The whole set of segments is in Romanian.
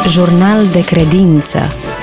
Jurnal de credință.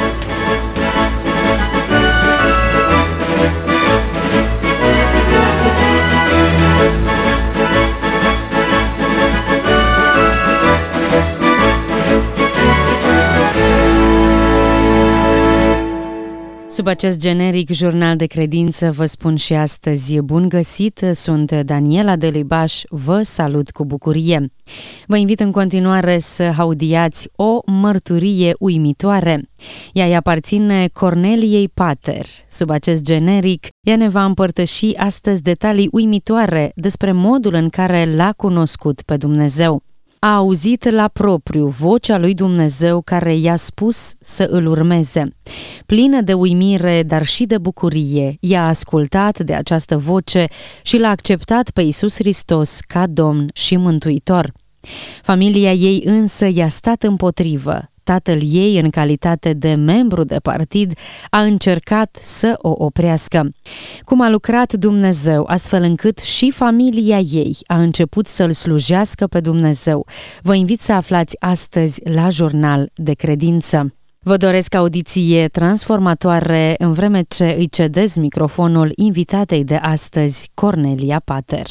Sub acest generic jurnal de credință vă spun și astăzi bun găsit, sunt Daniela Delibaș, vă salut cu bucurie. Vă invit în continuare să audiați o mărturie uimitoare. Ea îi aparține Corneliei Pater. Sub acest generic, ea ne va împărtăși astăzi detalii uimitoare despre modul în care l-a cunoscut pe Dumnezeu. A auzit la propriu vocea lui Dumnezeu care i-a spus să îl urmeze. Plină de uimire, dar și de bucurie, ea a ascultat de această voce și l-a acceptat pe Iisus Hristos ca Domn și Mântuitor. Familia ei însă i-a stat împotrivă. Tatăl ei, în calitate de membru de partid, a încercat să o oprească. Cum a lucrat Dumnezeu, astfel încât și familia ei a început să-L slujească pe Dumnezeu. Vă invit să aflați astăzi la Jurnal de Credință. Vă doresc audiție transformatoare în vreme ce îi cedez microfonul invitatei de astăzi, Cornelia Pater.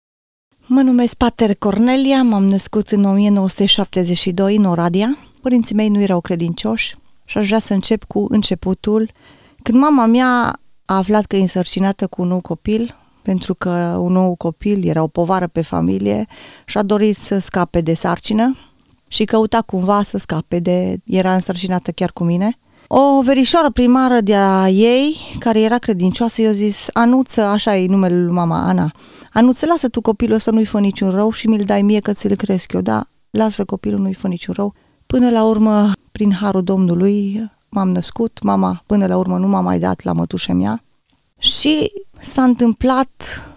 Mă numesc Pater Cornelia, m-am născut în 1972 în Oradea. Părinții mei nu erau credincioși și aș vrea să încep cu începutul. Când mama mea a aflat că e însărcinată cu un nou copil, pentru că un nou copil era o povară pe familie și a dorit să scape de sarcină și căuta cumva să scape era însărcinată chiar cu mine. O verișoară primară de-a ei, care era credincioasă, i-a zis: Anuță, așa e numele lui mama, Ana, Anuță, lasă tu copilul ăsta, nu-i fă niciun rău și mi-l dai mie că ți-l cresc eu. Da, lasă copilul, nu-i fă niciun rău. Până la urmă, prin harul Domnului, m-am născut. Mama, până la urmă, nu m-a mai dat la mătușa mea. Și s-a întâmplat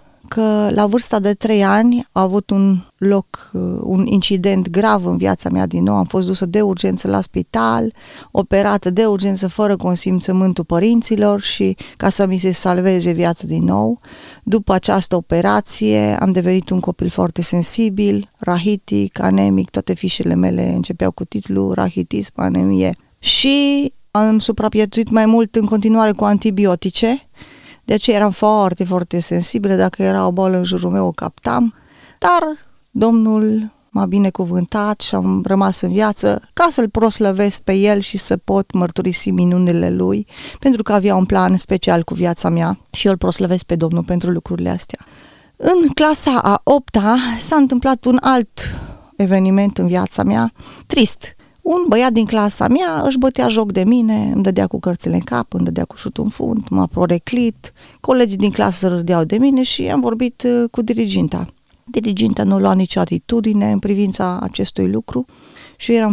că la vârsta de 3 ani a avut un incident grav în viața mea din nou. Am fost dusă de urgență la spital, operată de urgență fără consimțământul părinților și ca să mi se salveze viața din nou. După această operație am devenit un copil foarte sensibil, rahitic, anemic, toate fișele mele începeau cu titlul rahitism, anemie. Și am supraviețuit mai mult în continuare cu antibiotice. De aceea eram foarte, foarte sensibilă. Dacă era o boală în jurul meu, o captam. Dar Domnul m-a binecuvântat și am rămas în viață ca să-L proslăvesc pe El și să pot mărturisi minunile Lui, pentru că avea un plan special cu viața mea și eu îl proslăvesc pe Domnul pentru lucrurile astea. În clasa a 8-a s-a întâmplat un alt eveniment în viața mea, trist. Un băiat din clasa mea își bătea joc de mine, îmi dădea cu cărțile în cap, îmi dădea cu șutul în fund, m-a poreclit, colegii din clasă râdeau de mine și am vorbit cu diriginta. Diriginta nu lua nicio atitudine în privința acestui lucru și eu eram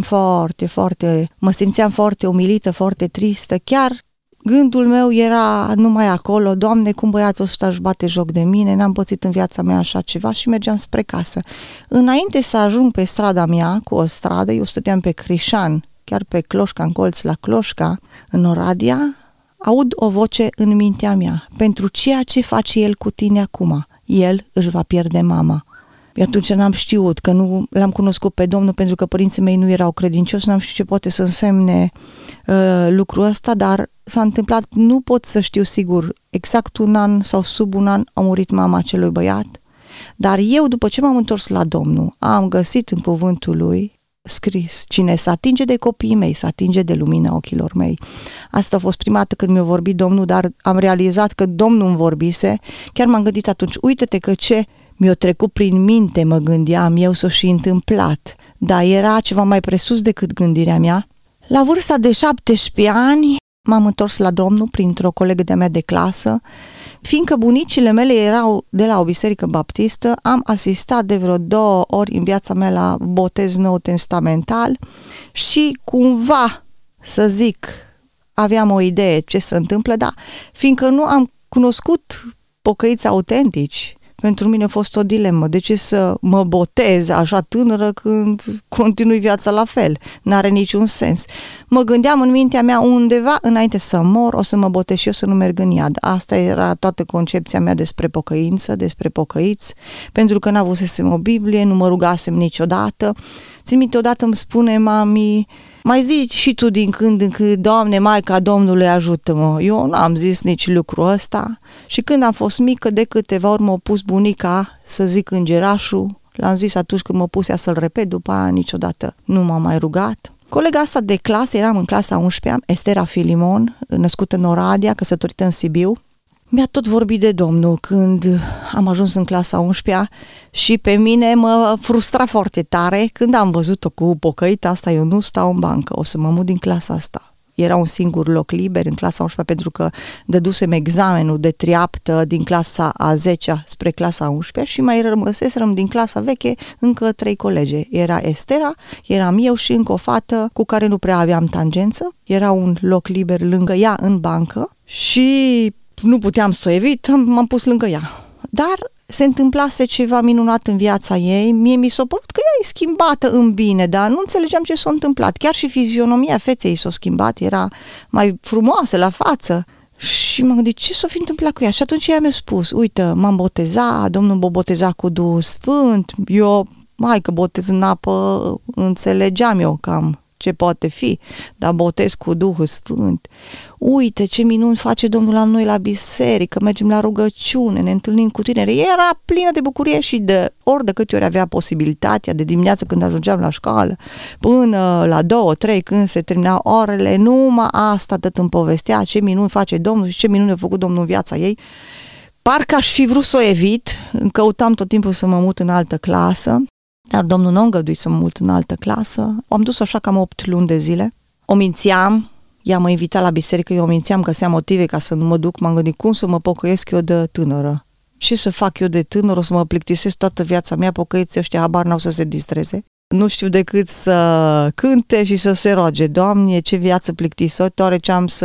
mă simțeam foarte umilită, foarte tristă, chiar gândul meu era numai acolo: Doamne, cum băiatul ăsta își bate joc de mine, n-am pățit în viața mea așa ceva, și mergeam spre casă. Înainte să ajung pe strada mea, cu o stradă, eu stăteam pe Crișan, chiar pe Cloșca, în colț la Cloșca, în Oradea, aud o voce în mintea mea: pentru ceea ce face el cu tine acum, el își va pierde mama. Eu atunci n-am știut, că nu l-am cunoscut pe Domnul, pentru că părinții mei nu erau credincioși, n-am știut ce poate să însemne lucrul ăsta, dar s-a întâmplat, nu pot să știu sigur, exact un an sau sub un an a murit mama acelui băiat, dar eu, după ce m-am întors la Domnul, am găsit în cuvântul Lui scris: cine se atinge de copiii mei, se atinge de lumina ochilor mei. Asta a fost prima dată când mi-a vorbit Domnul, dar am realizat că Domnul îmi vorbise. Chiar m-am gândit atunci: uite-te că ce mi-a trecut prin minte, mă gândeam eu, s-o și întâmplat, dar era ceva mai presus decât gândirea mea. La vârsta de 17 ani m-am întors la Domnul printr-o colegă de-a mea de clasă. Fiindcă bunicile mele erau de la o biserică baptistă, am asistat de vreo 2 ori în viața mea la botez nou testamental și cumva, să zic, aveam o idee ce se întâmplă, dar fiindcă nu am cunoscut pocăiți autentici, pentru mine a fost o dilemă. De ce să mă botez așa tânără când continui viața la fel? N-are niciun sens. Mă gândeam în mintea mea: undeva înainte să mor o să mă botez și eu, să nu merg în iad. Asta era toată concepția mea despre pocăință, despre pocăiți, pentru că n-avusesem o Biblie, nu mă rugasem niciodată. Țin minte, odată îmi spune mami, mai zici și tu din când în când, Doamne, Maica Domnului ajută-mă. Eu n-am zis nici lucrul ăsta și când am fost mică, de câteva ori m-a pus bunica să zic îngerașul. L-am zis atunci când mă puse să-l repet, după aia niciodată nu m-am mai rugat. Colega asta de clasă, eram în clasa 11-a, Estera Filimon, născută în Oradea, căsătorită în Sibiu. Mi-a tot vorbit de Domnul când am ajuns în clasa 11-a și pe mine mă frustra foarte tare când am văzut-o cu pocăita asta, eu nu stau în bancă, o să mă mut din clasa asta. Era un singur loc liber în clasa 11-a pentru că dădusem examenul de triaptă din clasa a 10-a spre clasa 11-a și mai rămăseserăm din clasa veche încă 3 colege. Era Estera, eram eu și încă o fată cu care nu prea aveam tangență. Era un loc liber lângă ea în bancă și nu puteam să o evit, m-am pus lângă ea. Dar se întâmplase ceva minunat în viața ei, mie mi s-a părut că ea e schimbată în bine, dar nu înțelegeam ce s-a întâmplat. Chiar și fizionomia feței s-a schimbat, era mai frumoasă la față. Și m-am gândit, ce s-a fi întâmplat cu ea? Și atunci ea mi-a spus, uite, m-am botezat, Domnul m-a botezat cu Duhul Sfânt, eu, hai că botez în apă, înțelegeam eu cam ce poate fi, dar botez cu Duhul Sfânt. Uite ce minuni face Domnul la noi la biserică, mergem la rugăciune, ne întâlnim cu tineri. Era plină de bucurie și de ori de câte ori avea posibilitatea, de dimineață când ajungeam la școală, până la 2-3 când se terminau orele, numai asta tot îmi povestea, ce minuni face Domnul și ce minuni a făcut Domnul în viața ei. Parcă aș fi vrut să o evit, căutam tot timpul să mă mut în altă clasă, dar Domnul nu a îngăduit să mă mut în altă clasă. Am dus așa cam 8 luni de zile. O mințeam, ea mă invita la biserică, eu o mințeam, găseam motive ca să nu mă duc. M-am gândit, cum să mă pocăiesc eu de tânără? Ce să fac eu de tânără? O să mă plictisesc toată viața mea, pocăiții ăștia habar n-au să se distreze. Nu știu decât să cânte și să se roage. Doamne, ce viață plictisitoare, ce am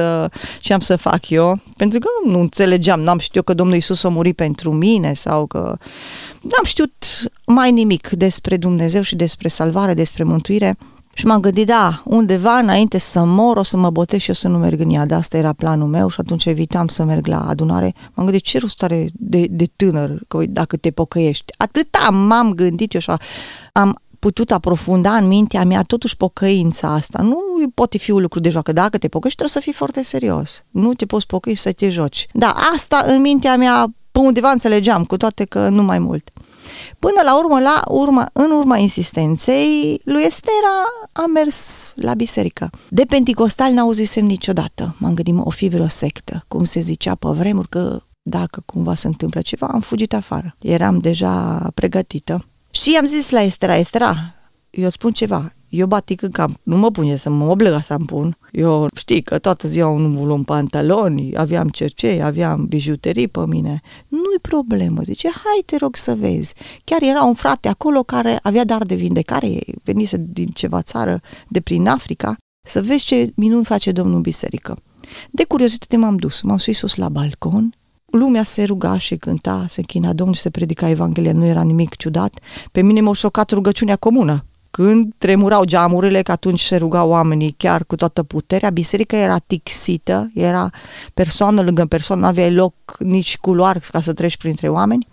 să fac eu? Pentru că nu înțelegeam, n-am știut că Domnul Iisus a murit pentru mine sau că n-am știut mai nimic despre Dumnezeu și despre salvare, despre mântuire. Și m-am gândit, da, undeva înainte să mor o să mă botez și eu să nu merg în ea. De asta era planul meu și atunci evitam să merg la adunare. M-am gândit, ce rost are de tânăr că, dacă te pocăiești? Atâta m-am gândit eu și am putut aprofunda în mintea mea totuși pocăința asta. Nu poate fi un lucru de joacă. Dacă te pocăiești, trebuie să fii foarte serios. Nu te poți pocăi să te joci. Da, asta în mintea mea pe undeva înțelegeam, cu toate că nu mai mult. Până la urmă, în urma insistenței lui Estera am mers la biserică. De penticostal n-auzisem niciodată. M-am gândit, o fi vreo sectă, cum se zicea pe vremuri, că dacă cumva se întâmplă ceva, am fugit afară. Eram deja pregătită. Și am zis la Estera, eu îți spun ceva, eu batic în cap, nu mă pune să mă obligă să-mi pun. Eu știi că toată ziua nu luam pantaloni, aveam cercei, aveam bijuterii pe mine. Nu-i problemă, zice, hai te rog să vezi. Chiar era un frate acolo care avea dar de vindecare, venise din ceva țară de prin Africa, să vezi ce minuni face Domnul în biserică. De curiozitate m-am dus, m-am sus la balcon. Lumea se ruga și cânta, se închina Domnul, se predica Evanghelia, nu era nimic ciudat. Pe mine m-a șocat rugăciunea comună. Când tremurau geamurile, că atunci se rugau oamenii chiar cu toată puterea, biserica era tixită, era persoană lângă persoană, nu aveai loc nici culoar ca să treci printre oameni.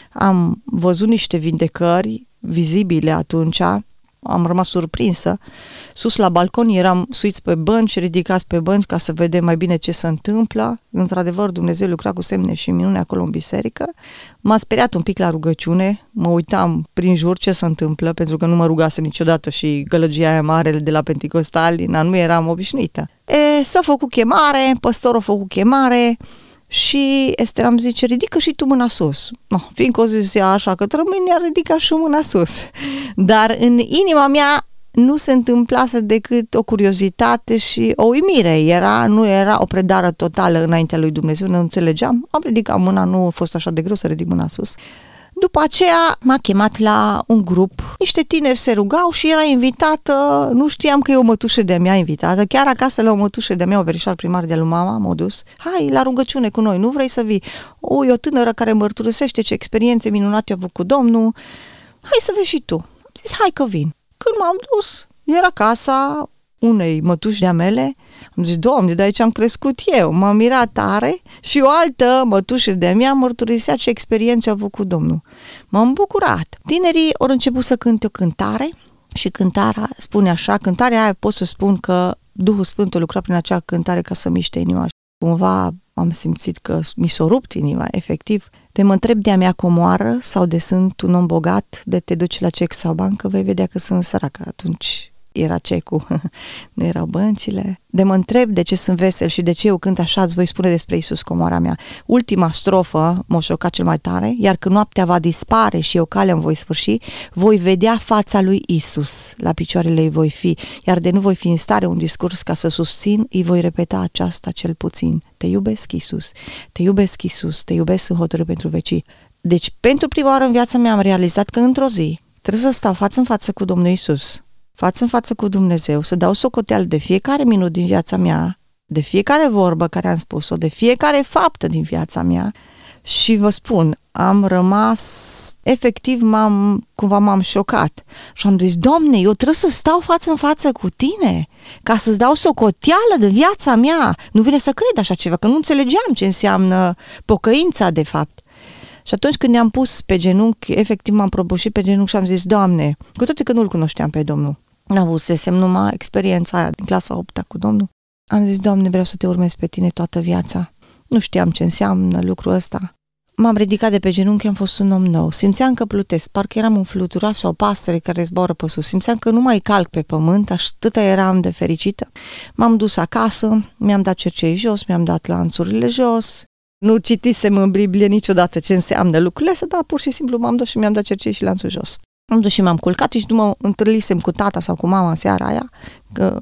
Am văzut niște vindecări vizibile atunci, am rămas surprinsă. Sus la balcon eram suiți pe bănci, ridicați pe bănci ca să vedem mai bine ce se întâmplă. Într-adevăr, Dumnezeu lucra cu semne și minune acolo în biserică. M-a speriat un pic la rugăciune, mă uitam prin jur ce se întâmplă, pentru că nu mă rugasem niciodată și gălăgia aia mare de la Pentecostali, nu eram obișnuită. S-a făcut chemare, păstorul a făcut chemare, și Estera îmi zice, ridică și tu mâna sus. No, fiindcă o zicea așa că rămâne, ridica și mâna sus. Dar în inima mea nu se întâmplase decât o curiozitate și o uimire. Nu era o predară totală înaintea lui Dumnezeu, nu înțelegeam. Am ridicat mâna, nu a fost așa de greu să ridic mâna sus. După aceea m-a chemat la un grup, niște tineri se rugau și era invitată, nu știam că e o mătușă de-a mea invitată, chiar acasă la o mătușă de-a mea, o verișoară primar de-a lui mama, m-a dus, hai la rugăciune cu noi, nu vrei să vii? E o tânără care mărturisește ce experiențe minunate a avut cu Domnul, hai să vezi și tu. Am zis, hai că vin. Când m-am dus, era casa unei mătuși de-a mele, am zis, Doamne, de aici am crescut eu, m-am mirat tare și o altă mătușă de-a mea mărturisea ce experiențe a avut cu Domnul. M-am bucurat. Tinerii au început să cânte o cântare Și cântarea spune așa, cântarea aia pot să spun că Duhul Sfânt a lucrat prin acea cântare ca să miște inima. Cumva am simțit că mi s-a rupt inima, efectiv. De mă întreb de-a mea comoară sau de sunt un om bogat, de te duci la cec sau bancă, vei vedea că sunt săracă. Atunci era cecul, nu erau băncile. De mă întreb de ce sunt vesel și de ce eu cânt așa, îți voi spune despre Iisus, comoara mea. Ultima strofă m-a șocat cel mai tare, iar când noaptea va dispare și eu calea îmi voi sfârși, voi vedea fața lui Iisus, la picioarele ei voi fi, iar de nu voi fi în stare un discurs ca să susțin, îi voi repeta aceasta cel puțin. Te iubesc, Iisus, te iubesc, Iisus, te iubesc în hotărâre pentru vecii. Deci, pentru prima oară în viața mea am realizat că într-o zi trebuie să stau față în față cu Domnul Iisus, față în față cu Dumnezeu, să dau socoteală de fiecare minut din viața mea, de fiecare vorbă care am spus-o, de fiecare faptă din viața mea. Și vă spun, am rămas, efectiv cumva m-am șocat și am zis, Doamne, eu trebuie să stau față în față cu Tine ca să-ți dau socoteală de viața mea. Nu vine să cred așa ceva, că nu înțelegeam ce înseamnă pocăința de fapt. Și atunci când ne-am pus pe genunchi, efectiv m-am prăbușit pe genunchi și am zis, Doamne, cu toate că nu-L cunoșteam pe Domnul, n-avusesem numai experiența aia din clasa 8-a cu Domnul, am zis, Doamne, vreau să Te urmez pe Tine toată viața. Nu știam ce înseamnă lucrul ăsta. M-am ridicat de pe genunchi, am fost un om nou. Simțeam că plutesc, parcă eram un fluturaș sau o pasăre care zboară pe sus. Simțeam că nu mai calc pe pământ, atâta eram de fericită. M-am dus acasă, mi-am dat cercei jos, mi-am dat lanțurile jos. Nu citisem în Biblie niciodată ce înseamnă lucrurile astea, dar pur și simplu m-am dus și mi-am dat cercei și lanțul jos. Am dus și m-am culcat și nu mă întâlnisem cu tata sau cu mama în seara aia, că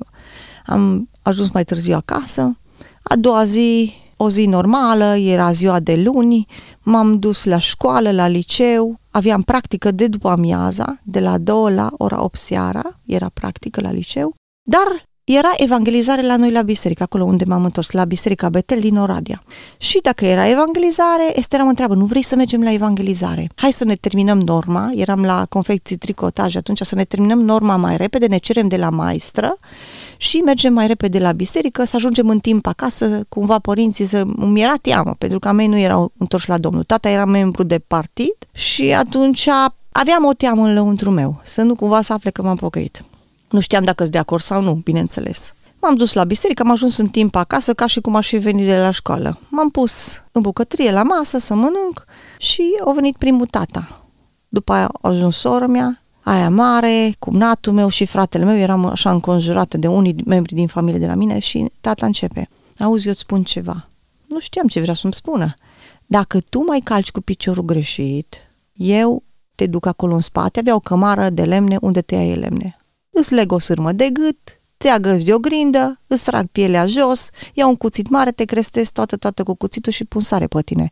am ajuns mai târziu acasă. A doua zi, o zi normală, era ziua de luni, m-am dus la școală, la liceu, aveam practică de după amiaza, de la 2 la ora 8 seara, era practică la liceu, dar era evangelizare la noi la biserică, acolo unde m-am întors, la Biserica Betel din Oradea. Și dacă era evangelizare, Estera mă întreabă, nu vrei să mergem la evangelizare? Hai să ne terminăm norma, eram la confecții tricotaj atunci, să ne terminăm norma mai repede, ne cerem de la maestră și mergem mai repede la biserică, să ajungem în timp acasă, cumva părinții mi era teamă, pentru că a mei nu erau întorși la Domnul. Tata era membru de partid și atunci aveam o teamă în lăuntru meu, să nu cumva să afle că m-am pocăit. Nu știam dacă sunt de acord sau nu, bineînțeles. M-am dus la biserică, am ajuns în timp acasă, ca și cum aș fi venit de la școală. M-am pus în bucătărie la masă să mănânc și a venit primul tata. După aia a ajuns sora mea, aia mare, cumnatul meu și fratele meu, eram așa înconjurată de unii membri din familie de la mine și tata începe. Auzi, eu îți spun ceva. Nu știam ce vrea să-mi spună. Dacă tu mai calci cu piciorul greșit, eu te duc acolo în spate, avea o cămară de lemne unde tăiai lemne. Îți leg o sârmă de gât, te agăți de o grindă, îți trag pielea jos, iau un cuțit mare, te crestez toată cu cuțitul și pun sare pe tine.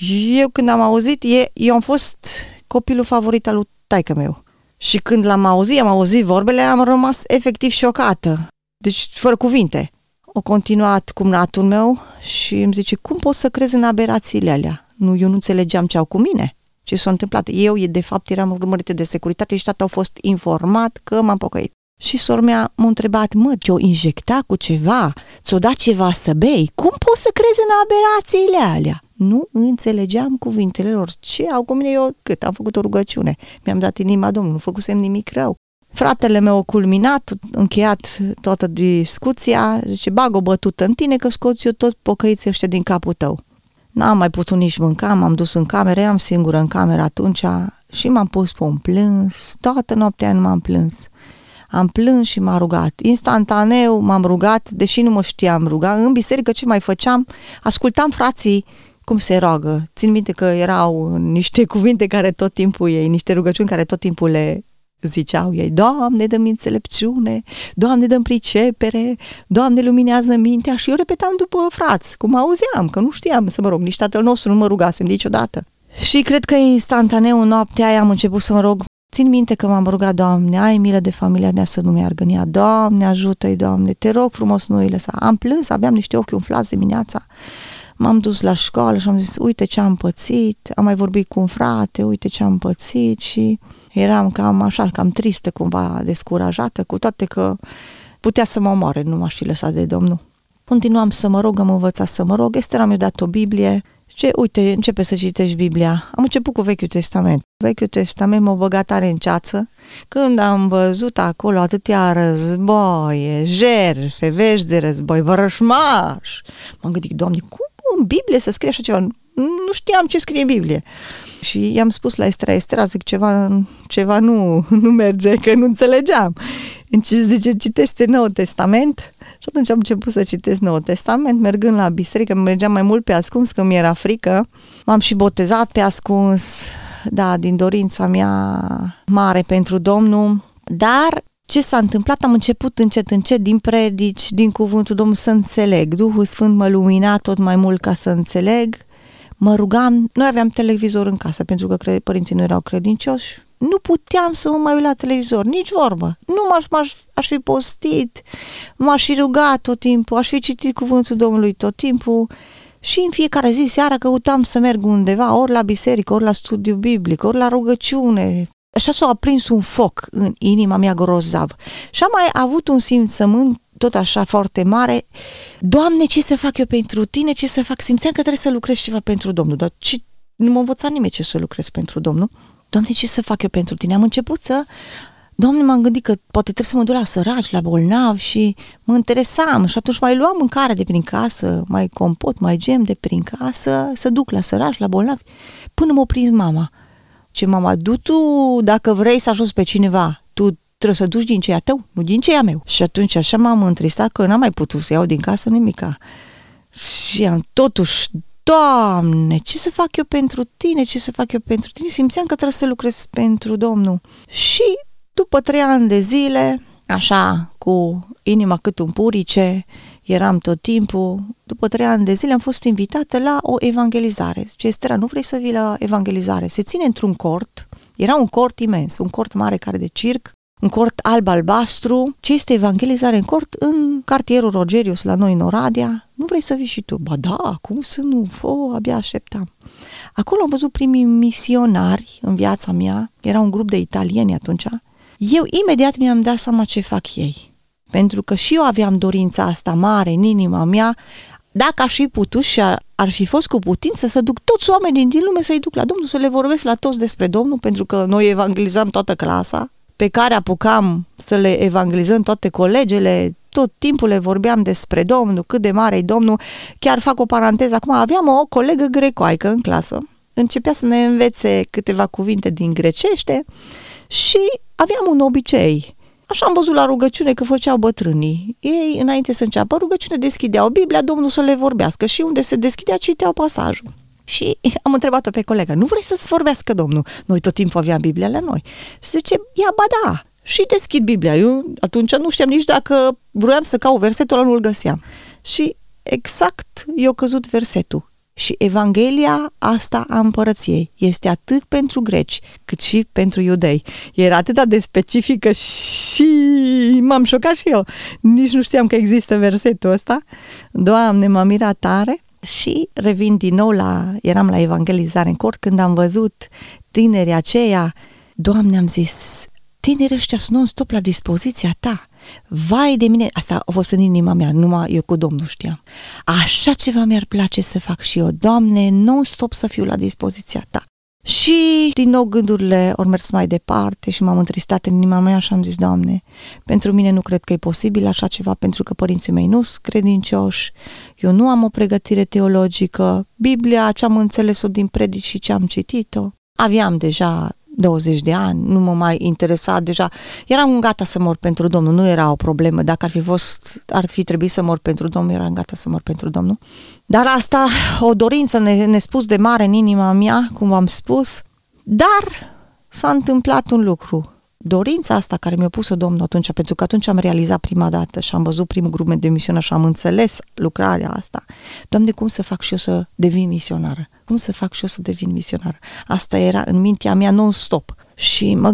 Eu când am auzit, eu am fost copilul favorit al lui taică-meu. Și când am auzit vorbele, am rămas efectiv șocată. Deci, fără cuvinte. O continuat cumnatul meu și îmi zice, cum poți să crezi în aberațiile alea? Eu nu înțelegeam ce au cu mine. Ce s-a întâmplat? Eu, de fapt, eram urmărită de securitate și tata a fost informat că m-am pocăit. Și sora mea m-a întrebat, te-o injecta cu ceva? Ți-o dat ceva să bei? Cum poți să crezi în aberațiile alea? Nu înțelegeam cuvintele lor. Ce au cu mine? Eu cât? Am făcut o rugăciune. Mi-am dat inima Domnului, nu făcusem nimic rău. Fratele meu a culminat, încheiat toată discuția, zice, bag o bătută în tine că scoți eu tot pocăiții ăștia din capul tău. N-am mai putut nici mânca, m-am dus în cameră, eram singură în cameră atunci și m-am pus pe un plâns, toată noaptea nu m-am plâns. Am plâns și m-am rugat. Instantaneu m-am rugat, deși nu mă știam ruga. În biserică ce mai făceam? Ascultam frații cum se roagă. Țin minte că erau niște cuvinte care tot timpul niște rugăciuni care tot timpul le ziceau ei, Doamne, dă-mi înțelepciune, Doamne, dă-mi pricepere, Doamne, luminează mintea, și eu repetam după frați, cum auzeam, că nu știam să mă rog, nici Tatăl nostru nu mă rugasem niciodată. Și cred că instantaneu în noaptea aia am început să mă rog. Țin minte că m-am rugat, Doamne, ai milă de familia mea să nu meargă în ea, Doamne, ajută-i, Doamne, te rog frumos, nu îi lăsa. Am plâns, aveam niște ochi umflați dimineața. M-am dus la școală și am zis, uite ce am pățit, am mai vorbit cu un frate, uite ce am pățit și eram cam tristă cumva, descurajată, cu toate că putea să mă omoare, nu m-aș fi lăsat de Domnul. Continuam să mă rog, am învățat să mă rog, Estera mi-a dat o Biblie Ce, uite, începe să citești Biblia. Am început cu Vechiul Testament. Vechiul Testament m-a băgat tare în ceață. Când am văzut acolo atâtea războaie, jertfe, vești de război, vărășmași, m-am gândit, Doamne, cum în Biblie să scrie așa ceva? Nu știam ce scrie în Biblie. Și i-am spus la Estera, zic, ceva nu merge, că nu înțelegeam. Zice, citește Noul Testament. Și atunci am început să citesc Noul Testament, mergând la biserică, mergeam mai mult pe ascuns, că mi-era frică. M-am și botezat pe ascuns, da, din dorința mea mare pentru Domnul. Dar ce s-a întâmplat? Am început încet, din predici, din cuvântul Domnului să înțeleg. Duhul Sfânt mă lumina tot mai mult ca să înțeleg. Mă rugam, noi aveam televizor în casă, pentru că părinții nu erau credincioși. Nu puteam să mă mai uit la televizor, nici vorbă. Nu aș fi postit, m-aș fi rugat tot timpul, aș fi citit cuvântul Domnului tot timpul și în fiecare zi, seara, căutam să merg undeva, ori la biserică, ori la studiu biblic, ori la rugăciune. Așa s-a aprins un foc în inima mea grozav. Și am mai avut un simțământ tot așa foarte mare. Doamne, ce să fac eu pentru tine, ce să fac? Simțeam că trebuie să lucrez ceva pentru Domnul, dar nu m-a învățat nimeni ce să lucrez pentru Domnul. Doamne, ce să fac eu pentru tine? Am început Doamne, m-am gândit că poate trebuie să mă duc la săraci, la bolnavi și mă interesam și atunci mai luam mâncare de prin casă, mai compot, mai gem de prin casă, să duc la săraci, la bolnavi, până m-a prins mama. Ce mama, tu dacă vrei să ajuți pe cineva, tu trebuie să duci din ceea tău, nu din ceea meu. Și atunci așa m-am întristat că n-am mai putut să iau din casă nimica. Și am totuși, Doamne, ce să fac eu pentru tine, ce să fac eu pentru tine? Simțeam că trebuie să lucrez pentru Domnul. Și după 3 ani de zile, așa, cu inima cât un purice, eram tot timpul, după 3 ani de zile am fost invitată la o evangelizare. Zice, Estera, nu vrei să vii la evangelizare? Se ține într-un cort, era un cort imens, un cort mare care de circ, un cort alb-albastru. Ce este evangelizare în cort? În cartierul Rogerius, la noi în Oradea. Nu vrei să vii și tu? Ba da, cum să nu? Abia așteptam. Acolo am văzut primii misionari în viața mea. Era un grup de italieni atunci. Eu imediat mi-am dat seama ce fac ei. Pentru că și eu aveam dorința asta mare în inima mea. Dacă aș fi putut și ar fi fost cu putință să duc toți oamenii din lume să-i duc la Domnul, să le vorbesc la toți despre Domnul, pentru că noi evangelizam toată clasa, pe care apucam să le evangelizăm toate colegele, tot timpul le vorbeam despre Domnul, cât de mare e Domnul. Chiar fac o paranteză, acum aveam o colegă grecoaică în clasă, începea să ne învețe câteva cuvinte din grecește și aveam un obicei. Așa am văzut la rugăciune că făceau bătrânii. Ei, înainte să înceapă rugăciune, deschideau Biblia, Domnul să le vorbească și unde se deschidea, citeau pasajul. Și am întrebat-o pe colegă, nu vrei să-ți vorbească Domnul? Noi tot timpul aveam Biblia la noi. Și zice, ia, ba da, și deschid Biblia. Eu atunci nu știam nici dacă vroiam să caut versetul ăla, nu-l găseam. Și exact i-a căzut versetul. Și Evanghelia asta a împărăției este atât pentru greci, cât și pentru iudei. Era atât de specifică și m-am șocat și eu. Nici nu știam că există versetul ăsta. Doamne, m-am mirat tare. Și revin din nou eram la evangelizare în cort, când am văzut tinerii aceia, Doamne, am zis, tinerii ăștia sunt non-stop la dispoziția ta. Vai de mine, asta a fost în inima mea, numai eu cu Domnul știam. Așa ceva mi-ar place să fac și eu, Doamne, non-stop să fiu la dispoziția ta. Și din nou gândurile au mers mai departe și m-am întristat în inima mea și am zis, Doamne, pentru mine nu cred că e posibil așa ceva, pentru că părinții mei nu sunt credincioși, eu nu am o pregătire teologică, Biblia ce-am înțeles-o din predici și ce-am citit-o. Aveam deja 20 de ani, nu mă mai interesa deja, eram gata să mor pentru Domnul, nu era o problemă, dacă ar fi trebuit să mor pentru Domnul, eram gata să mor pentru Domnul. Dar asta, o dorință nespus de mare în inima mea, cum v-am spus, dar s-a întâmplat un lucru. Dorința asta care mi-a pus-o Domnul atunci, pentru că atunci am realizat prima dată și am văzut primul grup de misiune și am înțeles lucrarea asta. Doamne, cum să fac și eu să devin misionară? Cum să fac și eu să devin misionară? Asta era în mintea mea non-stop. Și mă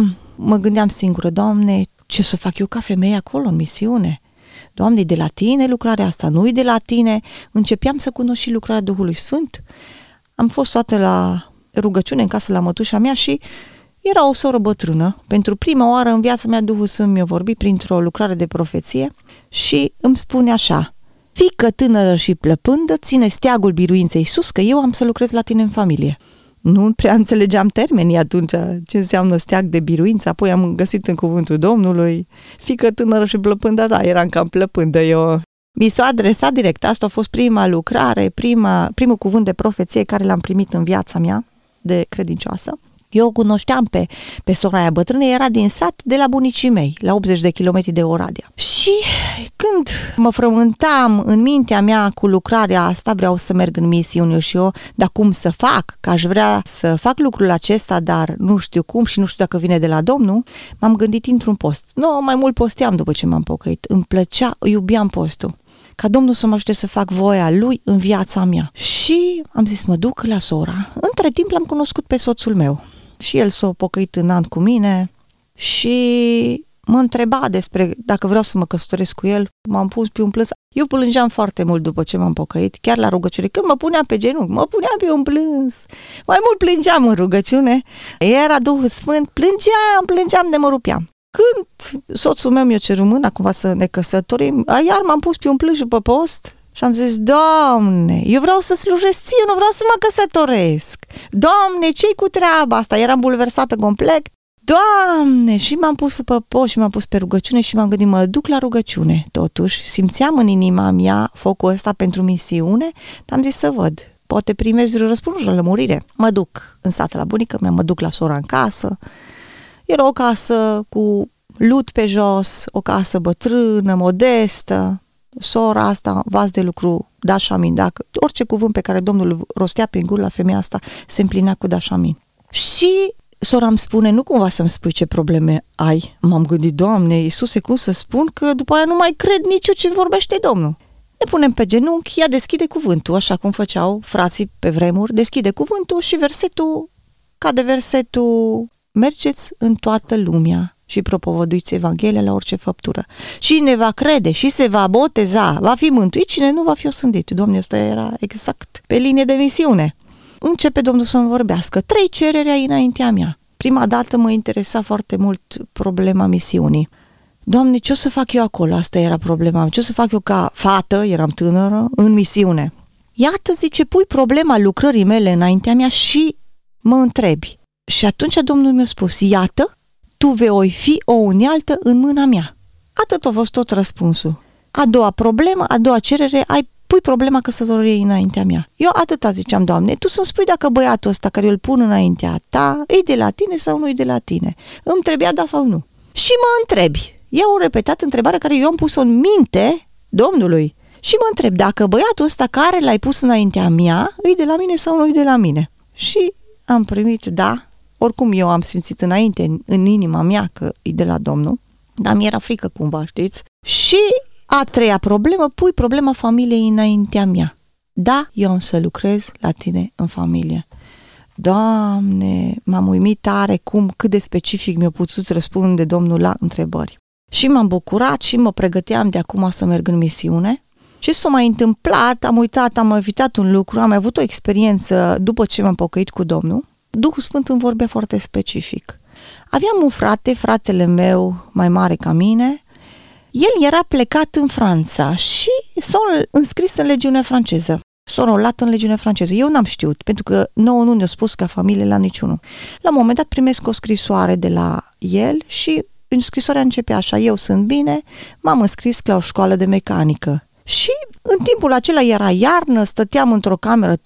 gândeam singură, Doamne, ce să fac eu ca femeie acolo în misiune? Doamne, e de la Tine lucrarea asta, nu e de la Tine. Începeam să cunosc și lucrarea Duhului Sfânt. Am fost toată la rugăciune în casă la mătușa mea și era o soră bătrână. Pentru prima oară în viața mea Duhul Sfânt mi-a vorbit printr-o lucrare de profeție și îmi spune așa, fiică tânără și plăpândă, ține steagul biruinței sus, că eu am să lucrez la tine în familie. Nu prea înțelegeam termenii atunci, ce înseamnă steag de biruință, apoi am găsit în cuvântul Domnului, fiică tânără și plăpândă, da, eram cam plăpândă eu. Mi s-a adresat direct, asta a fost prima lucrare, primul cuvânt de profeție care l-am primit în viața mea de credincioasă. Eu o cunoșteam pe sora aia bătrână, era din sat de la bunicii mei, la 80 de kilometri de Oradea. Și când mă frământam în mintea mea cu lucrarea asta, vreau să merg în misiune și eu, dar cum să fac? Că aș vrea să fac lucrul acesta, dar nu știu cum și nu știu dacă vine de la Domnul, m-am gândit într-un post. Nu, mai mult posteam după ce m-am pocăit. Îmi plăcea, iubeam postul. Ca Domnul să mă ajute să fac voia Lui în viața mea. Și am zis, mă duc la sora. Între timp l-am cunoscut pe soțul meu. Și el s-a pocăit în an cu mine și mă întreba despre dacă vreau să mă căsătoresc cu el. M-am pus pe un plâns. Eu plângeam foarte mult după ce m-am pocăit, chiar la rugăciune. Când mă puneam pe genunchi, mă puneam pe un plâns. Mai mult plângeam în rugăciune. Era Duhul Sfânt, plângeam de mă rupeam. Când soțul meu mi-a cerut mâna cumva să ne căsătorim, iar m-am pus pe un plâns după post. Și am zis, Doamne, eu vreau să slujesc ție, nu vreau să mă căsătoresc. Doamne, ce-i cu treaba asta? Eram bulversată complet. Doamne, și m-am pus pe post și m-am pus pe rugăciune și m-am gândit, mă duc la rugăciune. Totuși, simțeam în inima mea focul ăsta pentru misiune, dar am zis să văd. Poate primez vreo răspuns la lămurire. Mă duc în sat la bunica mea, mă duc la sora în casă. Era o casă cu lut pe jos, o casă bătrână, modestă. Sora asta, vas de lucru, da și amin. Dacă orice cuvânt pe care Domnul rostea prin gură la femeia asta se împlinea cu da și amin. Și sora îmi spune, nu cumva să-mi spui ce probleme ai. M-am gândit, Doamne, Iisuse, cum să spun că după aia nu mai cred nici eu ce vorbește Domnul. Ne punem pe genunchi, ea deschide cuvântul, așa cum făceau frații pe vremuri, deschide cuvântul și versetul, ca de versetul, mergeți în toată lumea și propovăduiți Evanghelia la orice făptură. Și ne va crede și se va boteza, va fi mântuit, cine nu va fi osândit. Doamne, asta era exact pe linie de misiune. Începe Domnul să-mi vorbească. 3 cereri ai înaintea mea. Prima dată mă interesa foarte mult problema misiunii. Doamne, ce o să fac eu acolo? Asta era problema. Ce o să fac eu ca fată, eram tânără, în misiune? Iată, zice, pui problema lucrării mele înaintea mea și mă întrebi. Și atunci Domnul mi-a spus, iată, tu vei fi o unealtă în mâna mea. Atât a fost tot răspunsul. A doua problemă, a doua cerere, pui problema căsătoriei înaintea mea. Eu atâta ziceam, Doamne, tu să-mi spui dacă băiatul ăsta care îl pun înaintea ta, e de la tine sau nu e de la tine. Îmi trebuia da sau nu. Și mă întrebi. Eu au repetat întrebarea care eu am pus-o în minte Domnului. Și mă întreb dacă băiatul ăsta care l-ai pus înaintea mea, e de la mine sau nu e de la mine. Și am primit da. Oricum eu am simțit înainte în inima mea că e de la Domnul, dar mi-era frică cumva, știți? Și a treia problemă, pui problema familiei înaintea mea. Da, eu am să lucrez la tine în familie. Doamne, m-am uimit tare cât de specific mi-a putut răspunde Domnul la întrebări. Și m-am bucurat și mă pregăteam de acum să merg în misiune. Ce s-a mai întâmplat? Am evitat un lucru, am avut o experiență după ce m-am pocăit cu Domnul. Duhul Sfânt îmi vorbea foarte specific. Aveam un frate, fratele meu mai mare ca mine, el era plecat în Franța și s-a înscris în legiunea franceză. S-a rolat în legiunea franceză. Eu n-am știut, pentru că nouă nu ne-a spus ca familie la niciunul. La un moment dat primesc o scrisoare de la el și scrisoarea începe așa, eu sunt bine, m-am înscris la o școală de mecanică. Și în timpul acela era iarnă, stăteam într-o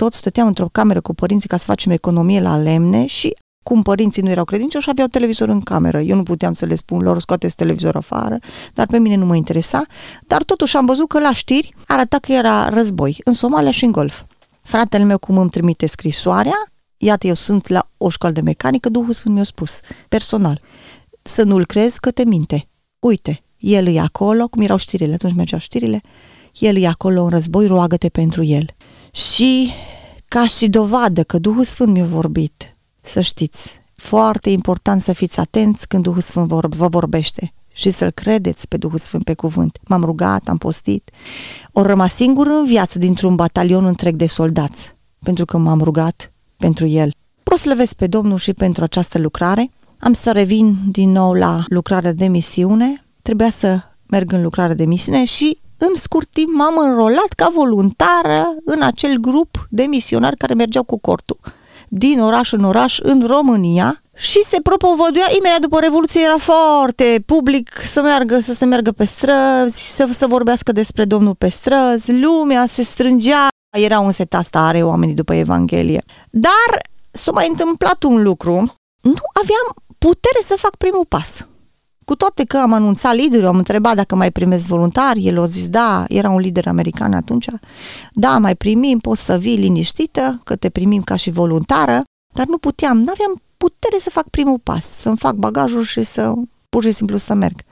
cameră cu părinții ca să facem economie la lemne și cum părinții nu erau credincioși, aveau televizor în cameră. Eu nu puteam să le spun lor, scoateți televizor afară, dar pe mine nu mă interesa. Dar totuși am văzut că la știri arăta că era război în Somalia și în Golf. Fratele meu cum îmi trimite scrisoarea, iată eu sunt la o școală de mecanică, Duhul Sfânt mi-a spus, personal, să nu-l crezi că te minte. Uite, el e acolo, cum erau știrile, atunci mergeau știrile, el e acolo în război, roagă-te pentru el. Și ca și dovadă că Duhul Sfânt mi-a vorbit, să știți, foarte important să fiți atenți când Duhul Sfânt vă vorbește și să-L credeți pe Duhul Sfânt pe cuvânt. M-am rugat, am postit. O rămas singur în viață dintr-un batalion întreg de soldați, pentru că m-am rugat pentru el. Proslăvesc pe Domnul și pentru această lucrare. Am să revin din nou la lucrarea de misiune. Trebuia să merg în lucrarea de misiune și în scurt timp m-am înrolat ca voluntară în acel grup de misionari care mergeau cu cortul din oraș în oraș în România și se propovăduia imediat după Revoluție, era foarte public să se meargă pe străzi, să vorbească despre Domnul pe străzi, lumea se strângea, erau însetat stare oamenii după Evanghelie. Dar s-a mai întâmplat un lucru, nu aveam putere să fac primul pas. Cu toate că am anunțat liderul, am întrebat dacă mai primesc voluntari, el a zis da, era un lider american atunci, da, mai primim, poți să vii liniștită, că te primim ca și voluntară, dar nu puteam, nu aveam putere să fac primul pas, să-mi fac bagajul și pur și simplu să merg.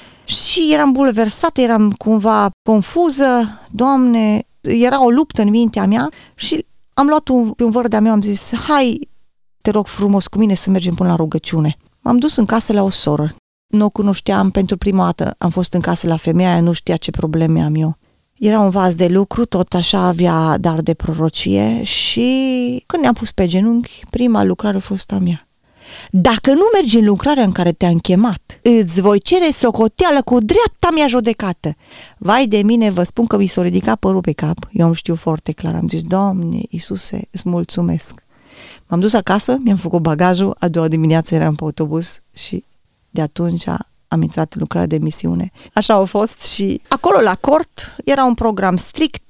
Și eram bulversată, eram cumva confuză, Doamne, era o luptă în mintea mea și am luat un văr de-a meu, am zis, hai, te rog frumos cu mine să mergem până la rugăciune. M-am dus în casă la o soră. Nu o cunoșteam, pentru prima dată am fost în casă la femeia aia, nu știa ce probleme am eu. Era un vas de lucru, tot așa avea dar de prorocie și când ne-am pus pe genunchi, prima lucrare a fost a mea. Dacă nu mergi în lucrarea în care te-am chemat, îți voi cere socoteală cu dreapta mea judecată. Vai de mine, vă spun că mi s-a ridicat părul pe cap. Eu am știu foarte clar, am zis, Doamne, Iisuse, îți mulțumesc. M-am dus acasă, mi-am făcut bagajul, a doua dimineață eram pe autobuz și de atunci am intrat în lucrarea de misiune. Așa a fost și acolo la cort era un program strict.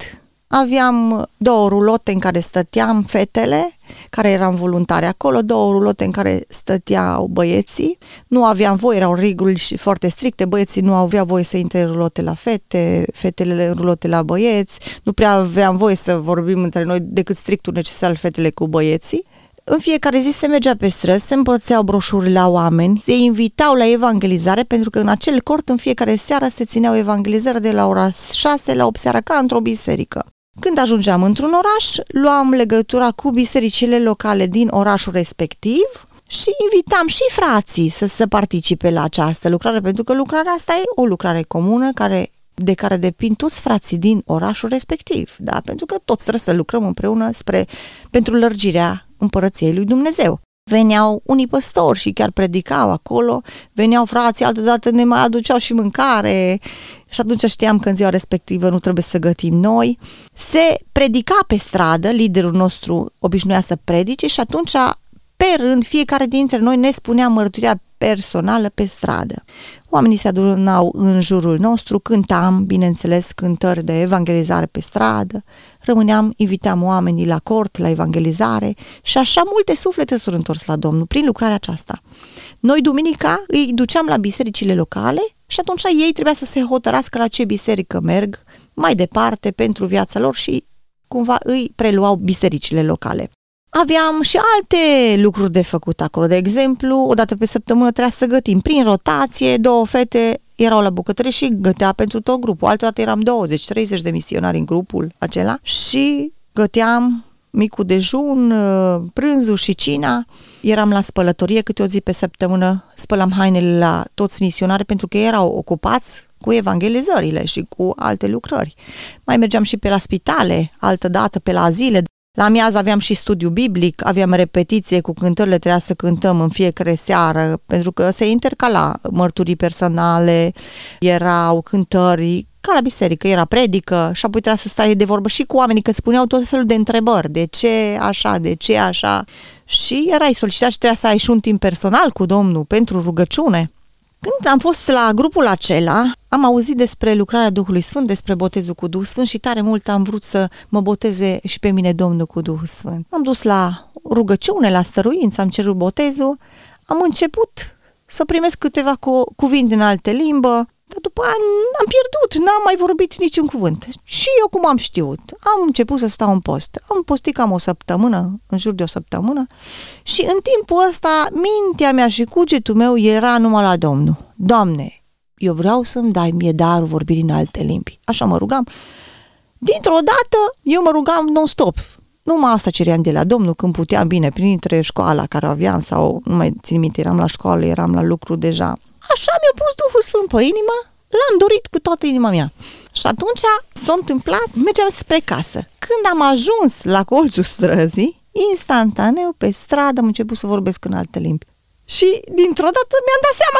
Aveam 2 rulote în care stăteam fetele, care eram voluntari acolo, 2 rulote în care stăteau băieții. Nu aveam voie, erau reguli foarte stricte, băieții nu aveau voie să intre în rulote la fete, fetele în rulote la băieți. Nu prea aveam voie să vorbim între noi decât strictul necesar fetele cu băieții. În fiecare zi se mergea pe străzi, se împărțeau broșuri la oameni, se invitau la evangelizare, pentru că în acel cort în fiecare seară se țineau evangelizări de la ora 6 la 8 seara, ca într-o biserică. Când ajungeam într-un oraș, luam legătura cu bisericile locale din orașul respectiv și invitam și frații să participe la această lucrare, pentru că lucrarea asta e o lucrare comună de care depind toți frații din orașul respectiv, da? Pentru că toți trebuie să lucrăm împreună pentru lărgirea Împărăției lui Dumnezeu. Veneau unii păstori și chiar predicau acolo, veneau frații, altădată ne mai aduceau și mâncare și atunci știam că în ziua respectivă nu trebuie să gătim noi. Se predica pe stradă, liderul nostru obișnuia să predice și atunci, pe rând, fiecare dintre noi ne spunea mărturia personală pe stradă. Oamenii se adunau în jurul nostru, cântam, bineînțeles, cântări de evangelizare pe stradă, invitam oamenii la cort, la evangelizare și așa multe suflete s-au întors la Domnul prin lucrarea aceasta. Noi, duminica, îi duceam la bisericile locale și atunci ei trebuia să se hotărască la ce biserică merg mai departe pentru viața lor și cumva îi preluau bisericile locale. Aveam și alte lucruri de făcut acolo. De exemplu, o dată pe săptămână trebuia să gătim. Prin rotație, 2 fete erau la bucătărie și gătea pentru tot grupul. Altădată eram 20-30 de misionari în grupul acela și găteam micul dejun, prânzul și cina. Eram la spălătorie câte o zi pe săptămână, spălam hainele la toți misionari pentru că erau ocupați cu evangelizările și cu alte lucrări. Mai mergeam și pe la spitale, altădată pe la azile. La amiază aveam și studiu biblic, aveam repetiție cu cântările, trebuia să cântăm în fiecare seară, pentru că se intercala mărturii personale, erau cântări, ca la biserică, era predică și apoi trebuia să stai de vorbă și cu oamenii, că spuneau tot felul de întrebări, de ce așa, și erai solicitat și trebuia să ai și un timp personal cu Domnul pentru rugăciune. Când am fost la grupul acela, am auzit despre lucrarea Duhului Sfânt, despre botezul cu Duhul Sfânt și tare mult am vrut să mă boteze și pe mine Domnul cu Duhul Sfânt. Am dus la rugăciune, la stăruință, am cerut botezul, am început să primesc câteva cuvinte în alte limbă, dar după aia am pierdut, n-am mai vorbit niciun cuvânt. Și eu cum am știut? Am început să stau în post. Am postit cam o săptămână, în jur de o săptămână, și în timpul ăsta mintea mea și cugetul meu era numai la Domnul. Doamne, eu vreau să-mi dai mie darul vorbirii în alte limbi. Așa mă rugam. Dintr-o dată, eu mă rugam non-stop. Numai asta ceream de la Domnul când puteam, bine, printre școala care o aveam sau, nu mai țin minte, eram la școală, eram la lucru deja. Așa mi-a pus Duhul Sfânt pe inimă, l-am dorit cu toată inima mea. Și atunci s-a întâmplat, mergeam spre casă. Când am ajuns la colțul străzii, instantaneu pe stradă am început să vorbesc în alte limbi. Și dintr-o dată mi-am dat seama că eu vorbesc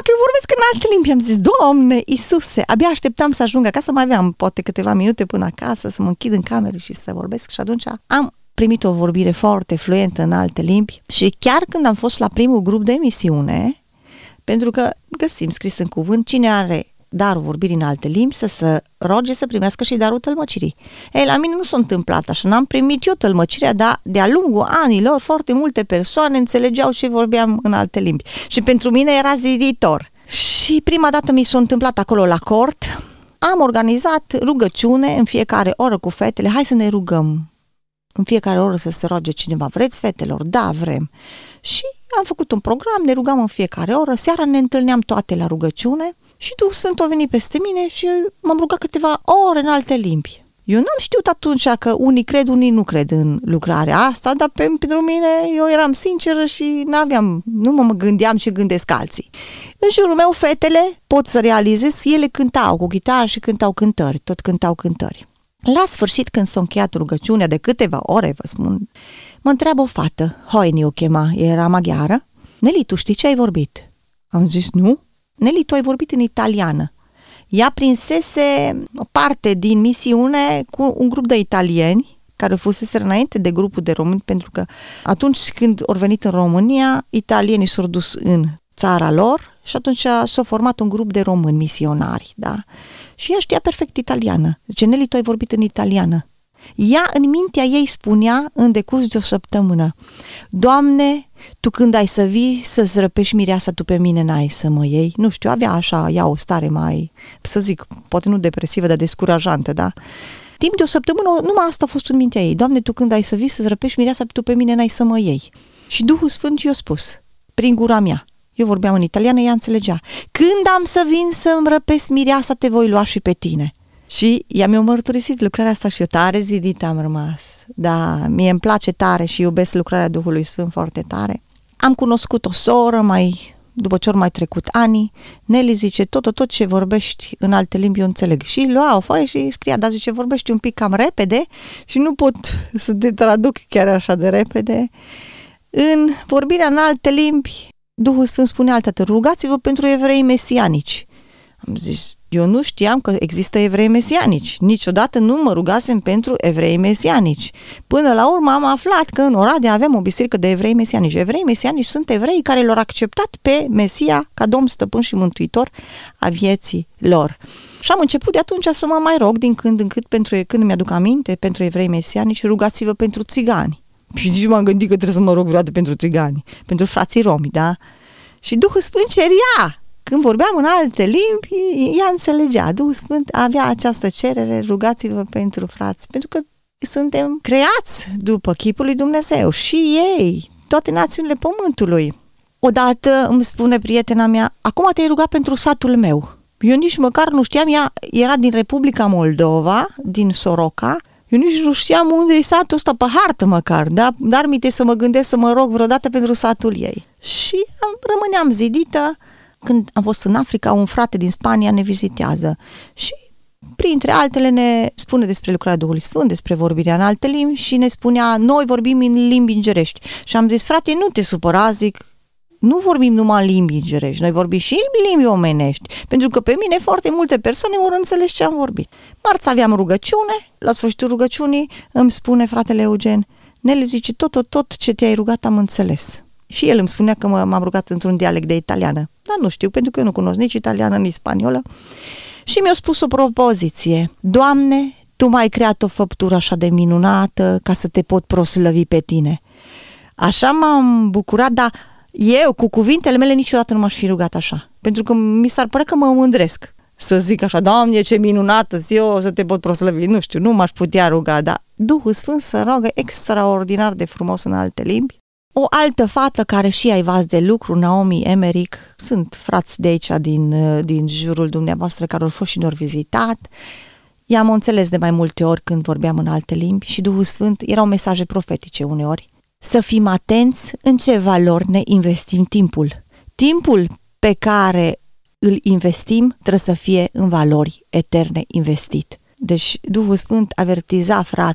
vorbesc în alte limbi. Am zis, Doamne, Iisuse, abia așteptam să ajung acasă, mai aveam poate câteva minute până acasă, să mă închid în cameră și să vorbesc. Și atunci am primit o vorbire foarte fluentă în alte limbi și chiar când am fost la primul grup de emisiune, pentru că găsim scris în cuvânt, cine are darul vorbirii în alte limbi să se roage să primească și darul tălmăcirii. Ei, la mine nu s-a întâmplat așa, n-am primit eu tălmăcirea, dar de-a lungul anilor foarte multe persoane înțelegeau ce vorbeam în alte limbi. Și pentru mine era ziditor. Și prima dată mi s-a întâmplat acolo la cort, am organizat rugăciune în fiecare oră cu fetele, hai să ne rugăm. În fiecare oră să se roage cineva, vreți fetelor? Da, vrem. Și am făcut un program, ne rugam în fiecare oră, seara ne întâlneam toate la rugăciune și Duhul Sfânt a venit peste mine și m-am rugat câteva ore în alte limbi. Eu n-am știut atunci că unii cred, unii nu cred în lucrarea asta, dar pentru mine eu eram sinceră și nu mă gândeam ce gândesc alții. În jurul meu fetele, pot să realizez, ele cântau cu chitară și cântau cântări, tot cântau cântări. La sfârșit, când s-a încheiat rugăciunea de câteva ore, vă spun, mă întreabă o fată, Hoini o chema, era maghiară, Neli, tu știi ce ai vorbit? Am zis, nu. Neli, tu ai vorbit în italiană. Ea prinsese o parte din misiune cu un grup de italieni care fusese înainte de grupul de români, pentru că atunci când au venit în România, italienii s-au dus în țara lor și atunci s-a format un grup de români misionari, da? Și ea știa perfect italiană. Zice, Neli, tu ai vorbit în italiană. Ea în mintea ei spunea în decurs de o săptămână, Doamne, tu când ai să vii să-ți răpești mireasa, tu pe mine n-ai să mă iei. Nu știu, avea așa, ea o stare mai, să zic, poate nu depresivă, dar descurajantă, da? Timp de o săptămână, numai asta a fost în mintea ei. Doamne, tu când ai să vii să-ți răpești mireasa, tu pe mine n-ai să mă iei. Și Duhul Sfânt i-a spus, prin gura mea, eu vorbeam în italiană, ea înțelegea, când am să vin să-mi răpesc mireasa, te voi lua și pe tine. Și ea mi-a mărturisit lucrarea asta și eu tare zidită am rămas. Da, mie îmi place tare și iubesc lucrarea Duhului Sfânt foarte tare. Am cunoscut o soră după ce ori mai trecut ani, Neli zice, tot ce vorbești în alte limbi eu înțeleg. Și lua o foaie și scria, dar zice, vorbești un pic cam repede și nu pot să te traduc chiar așa de repede. În vorbirea în alte limbi, Duhul Sfânt spune altădată, rugați-vă pentru evrei mesianici. Am zis, eu nu știam că există evrei mesianici. Niciodată nu mă rugasem pentru evrei mesianici. Până la urmă am aflat că în Oradea avem o biserică de evrei mesianici. Evrei mesianici sunt evrei care l-au acceptat pe Mesia ca Domn, Stăpân și Mântuitor a vieții lor. Și am început de atunci să mă mai rog din când în când, când mi-aduc aminte, pentru evrei mesianici, rugați-vă pentru țigani. Și nici m-am gândit că trebuie să mă rog vreodată pentru țigani, pentru frații romi, da? Și Duhul Sfânt cerea. Când vorbeam în alte limbi, ea înțelegea. Duhul Sfânt avea această cerere, rugați-vă pentru frați, pentru că suntem creați după chipul lui Dumnezeu și ei, toate națiunile pământului. Odată îmi spune prietena mea, acum te-ai rugat pentru satul meu. Eu nici măcar nu știam, ea era din Republica Moldova, din Soroca, eu nici nu știam unde e satul ăsta pe hartă măcar, da? Dar mi-te să mă gândesc să mă rog vreodată pentru satul ei. Și rămâneam zidită. Când am fost în Africa, un frate din Spania ne vizitează și printre altele ne spune despre lucrarea Duhului Sfânt, despre vorbirea în alte limbi și ne spunea, noi vorbim în limbi îngerești. Și am zis, frate, nu te supăra, zic, nu vorbim numai în limbi îngerești, noi vorbim și în limbi omenești, pentru că pe mine foarte multe persoane vor înțeles ce am vorbit. Marți aveam rugăciune, la sfârșitul rugăciunii îmi spune fratele Eugen, Neli zice, tot ce te-ai rugat am înțeles. Și el îmi spunea că m-am rugat într-un dialect de italiană. Dar nu știu, pentru că eu nu cunosc nici italiană, nici spaniolă. Și mi-a spus o propoziție. Doamne, Tu m-ai creat o făptură așa de minunată ca să te pot proslăvi pe Tine. Așa m-am bucurat, dar eu, cu cuvintele mele, niciodată nu m-aș fi rugat așa. Pentru că mi s-ar părea că mă mândresc. Să zic așa, Doamne, ce minunată eu să te pot proslăvi. Nu știu, nu m-aș putea ruga, dar Duhul Sfânt se roagă extraordinar de frumos în alte limbi. O altă fată care și ea-i vas de lucru, Naomi Emerick, sunt frați de aici din jurul dumneavoastră care au fost și ne-au vizitat. I-am înțeles de mai multe ori când vorbeam în alte limbi și Duhul Sfânt, erau mesaje profetice uneori. Să fim atenți în ce valori ne investim timpul. Timpul pe care îl investim trebuie să fie în valori eterne investit. Deci Duhul Sfânt avertiza frații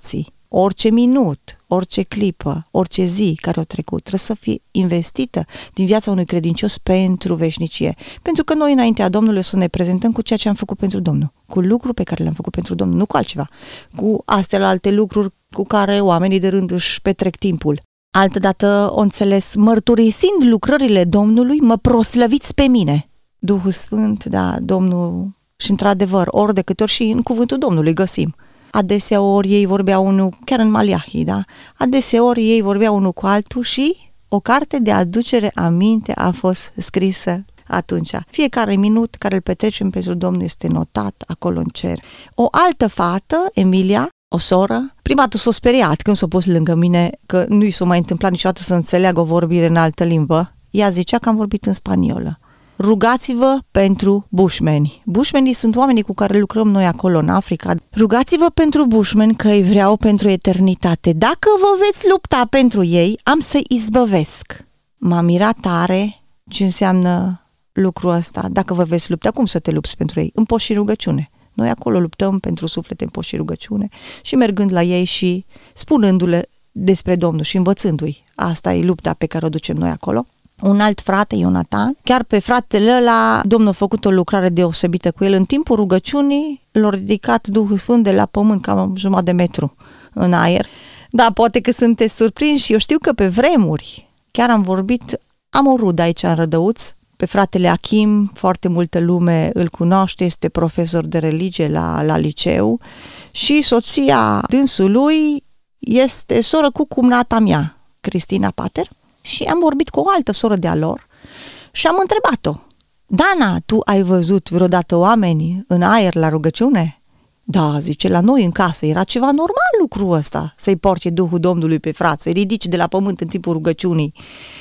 orice minut, orice clipă, orice zi care a trecut trebuie să fie investită din viața unui credincios pentru veșnicie. Pentru că noi înaintea Domnului o să ne prezentăm cu ceea ce am făcut pentru Domnul, cu lucruri pe care le-am făcut pentru Domnul, nu cu altceva, cu astea alte lucruri cu care oamenii de rând își petrec timpul. Altădată o înțeles, mărturisind lucrările Domnului, mă proslăviți pe mine. Duhul Sfânt, da, Domnul, și într-adevăr, ori de câte ori și în cuvântul Domnului găsim. Adeseori ei vorbeau unul, chiar în Maliahi, da? Adeseori ei vorbeau unul cu altul și o carte de aducere aminte a fost scrisă atunci. Fiecare minut care îl petrecem pentru Domnul este notat acolo în cer. O altă fată, Emilia, o soră, prima dată s-a speriat când s-a pus lângă mine că nu i s-a mai întâmplat niciodată să înțeleagă o vorbire în altă limbă. Ea zicea că am vorbit în spaniolă. Rugați-vă pentru bushmeni. Bushmenii sunt oamenii cu care lucrăm noi acolo în Africa. Rugați-vă pentru bushmeni că îi vreau pentru eternitate. Dacă vă veți lupta pentru ei, am să-i izbăvesc. M-a mirat tare ce înseamnă lucrul ăsta. Dacă vă veți lupta, cum să te lupți pentru ei? În post și rugăciune. Noi acolo luptăm pentru suflete în post și rugăciune și mergând la ei și spunându-le despre Domnul și învățându-i. Asta e lupta pe care o ducem noi acolo. Un alt frate, Ionatan, chiar pe fratele ăla, Domnul a făcut o lucrare deosebită cu el. În timpul rugăciunii l-a ridicat Duhul Sfânt de la pământ cam jumătate de metru în aer. Da, poate că sunteți surprinși. Eu știu că pe vremuri, chiar am vorbit, am o rudă aici în Rădăuț, pe fratele Achim, foarte multă lume îl cunoaște, este profesor de religie la liceu și soția dânsului este soră cu cumnata mea, Cristina Pater. Și am vorbit cu o altă soră de-a lor și am întrebat-o: Dana, tu ai văzut vreodată oameni în aer la rugăciune? Da, zice, la noi în casă era ceva normal lucrul ăsta, să-i porce Duhul Domnului pe frați, să-i ridici de la pământ în timpul rugăciunii.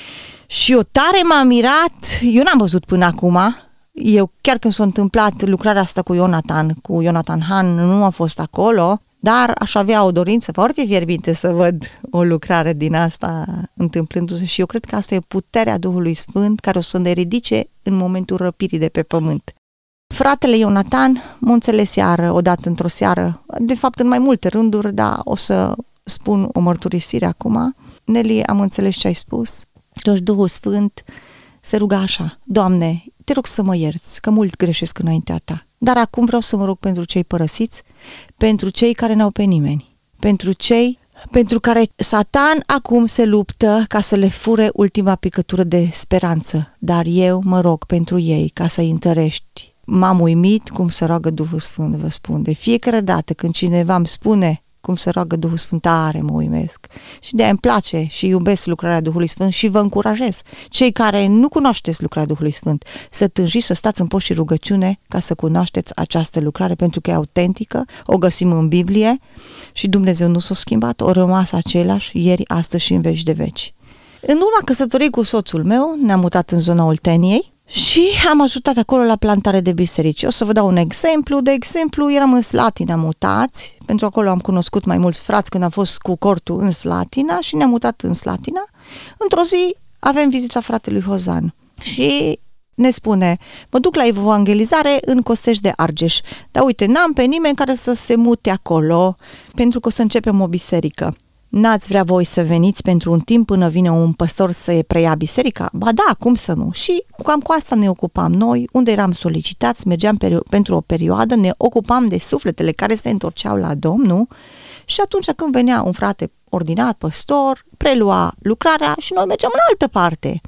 Și eu tare m-am mirat, eu n-am văzut până acum, eu chiar când s-a întâmplat lucrarea asta cu Ionatan Han, nu am fost acolo, dar aș avea o dorință foarte fierbinte să văd o lucrare din asta întâmplându-se și eu cred că asta e puterea Duhului Sfânt care o să ne ridice în momentul răpirii de pe pământ. Fratele Ionatan m-a înțeles iară, odată într-o seară, de fapt în mai multe rânduri, dar o să spun o mărturisire acum. Nelly, am înțeles ce ai spus. Toți Duhul Sfânt se ruga așa: Doamne, te rog să mă ierți, că mult greșesc înaintea ta. Dar acum vreau să mă rog pentru cei părăsiți, pentru cei care n-au pe nimeni, pentru cei pentru care Satan acum se luptă ca să le fure ultima picătură de speranță. Dar eu mă rog pentru ei ca să-i întărești. M-am uimit cum se roagă Duhul Sfânt, vă spun. De fiecare dată când cineva îmi spune cum se roagă Duhul Sfânt, tare mă uimesc. Și de-aia îmi place și iubesc lucrarea Duhului Sfânt și vă încurajez. Cei care nu cunoașteți lucrarea Duhului Sfânt, să tânjiți să stați în post și rugăciune ca să cunoașteți această lucrare, pentru că e autentică, o găsim în Biblie și Dumnezeu nu s-a schimbat, o rămas același ieri, astăzi și în veci de veci. În urma căsătoriei cu soțul meu, ne-am mutat în zona Olteniei și am ajutat acolo la plantare de biserici. O să vă dau un exemplu. De exemplu, eram în Slatina mutați, pentru acolo am cunoscut mai mulți frați când am fost cu cortul în Slatina și ne-am mutat în Slatina. Într-o zi avem vizita fratelui Hozan și ne spune: mă duc la evangelizare în Costești de Argeș, dar uite, n-am pe nimeni care să se mute acolo, pentru că o să începem o biserică. N-ați vrea voi să veniți pentru un timp până vine un păstor să preia biserica? Ba da, cum să nu? Și cam cu asta ne ocupam noi, unde eram solicitați, mergeam pentru o perioadă, ne ocupam de sufletele care se întorceau la Domnul și atunci când venea un frate ordinat, păstor, prelua lucrarea și noi mergeam în altă parte.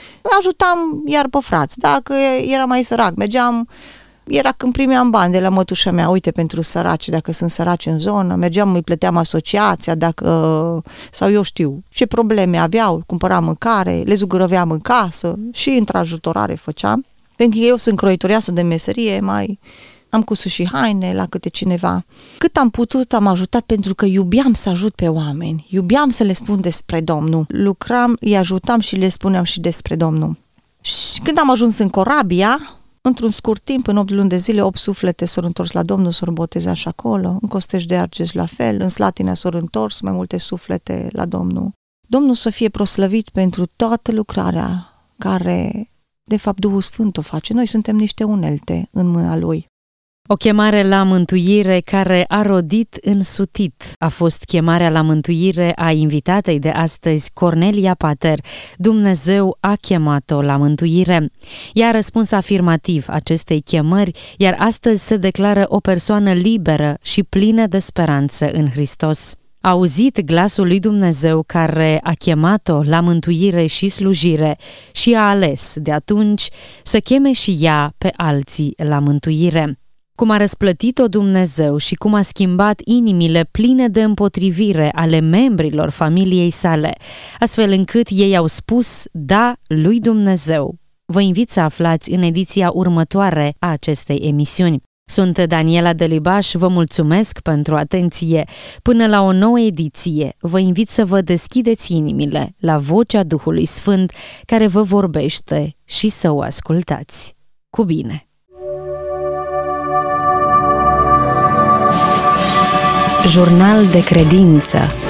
Ajutam iar pe frați, dacă era mai sărac, mergeam. Era când primeam bani de la mătușa mea, uite, pentru săraci, dacă sunt săraci în zonă, mergeam, îi plăteam asociația, sau eu știu ce probleme aveau, cumpăram mâncare, le zugurăveam în casă și într-ajutorare făceam. Pentru că eu sunt croitoreasă de meserie, mai am cusut și haine la câte cineva. Cât am putut, am ajutat pentru că iubeam să ajut pe oameni, iubeam să le spun despre Domnul. Lucram, îi ajutam și le spuneam și despre Domnul. Și când am ajuns în Corabia, într-un scurt timp, în 8 luni de zile, 8 suflete s-au întors la Domnul, s-au botezat și acolo, în Costești de Argeș la fel, în Slatina s-au întors mai multe suflete la Domnul. Domnul să fie proslăvit pentru toată lucrarea care, de fapt, Duhul Sfânt o face. Noi suntem niște unelte în mâna Lui. O chemare la mântuire care a rodit însutit a fost chemarea la mântuire a invitatei de astăzi, Cornelia Pater. Dumnezeu a chemat-o la mântuire. Ea a răspuns afirmativ acestei chemări, iar astăzi se declară o persoană liberă și plină de speranță în Hristos. A auzit glasul lui Dumnezeu care a chemat-o la mântuire și slujire și a ales de atunci să cheme și ea pe alții la mântuire. Cum a răsplătit-o Dumnezeu și cum a schimbat inimile pline de împotrivire ale membrilor familiei sale, astfel încât ei au spus da lui Dumnezeu. Vă invit să aflați în ediția următoare a acestei emisiuni. Sunt Daniela Delibaș, vă mulțumesc pentru atenție. Până la o nouă ediție, vă invit să vă deschideți inimile la vocea Duhului Sfânt care vă vorbește și să o ascultați. Cu bine! Jurnal de credință.